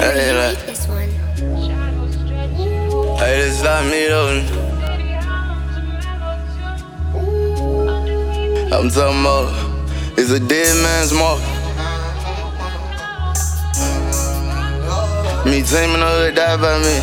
Hey, this not me though. I'm talking about, it's a dead man's mark. Me teaming up, they die by me.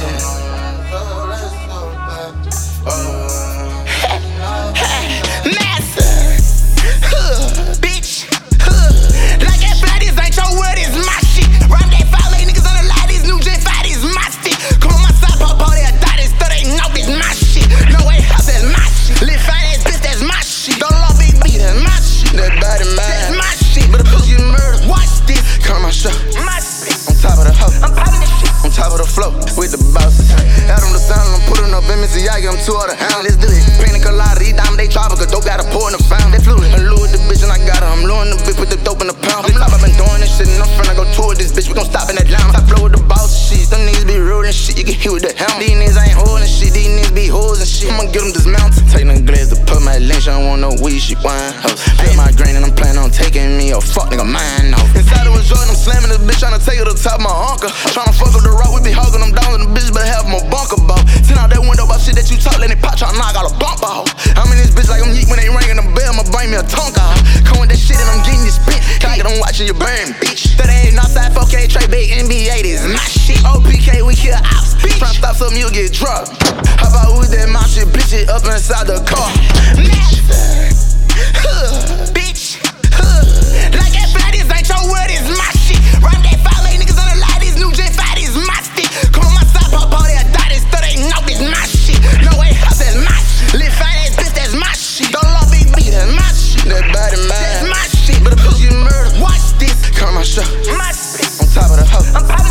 With the bosses, Adam the sound, I'm putting up MSCI, I'm 2 out of hound. Let's do it. Pina colada, these diamonds, they tropical, dope got a pour in the fountain. They fluid. I lure the bitch and I got her. I'm luring the bitch, put the dope in the pound. I'm I've been doing this shit and I'm finna go tour this bitch. We gon' stop in that lounge. I flow with the boss shit. Them niggas be rude and shit. You can hear with the helm. These niggas ain't holding shit. These niggas be hoes and shit. I'ma get them dismounted. Take them glass to put my lynch. I don't want no weed, she wine. Feel my grain and I'm planning on taking me a fuck nigga mine. No. Inside of a Jordan, I'm slamming this bitch, tryna take her to the top of my uncle. Tryna fuck up the rock, we be hogging them down in the bitch, better have my bunker ball. Send out that window about shit that you talk, let it pop, tryna knock all the bump out. I'm in this bitch like I'm yeet when they ringing the bell, I'ma bring me a tongue out. Come with that shit and I'm getting this spit. Like I'm watching you burn, bitch. That ain't outside 4K, Trey Big, NBA, this is my shit. OPK, we kill ops, bitch. Tryna stop something, you'll get dropped. How about with that my shit, bitch, it up inside the car. Bitch, bitch, like that flat, this ain't your word, this my shit. Rhyme that 5 niggas on the line, this new Gen 5, this my stick. Come on my side, pop all that die, this stuff ain't no, this my shit. No way, house, that's my shit. Live fine ass bitch, that's my shit. Don't love big B, that's my shit. That body mine, that's my shit. But a bitch get murdered, watch this. Come on my show, my shit. On top of the hoe, I'm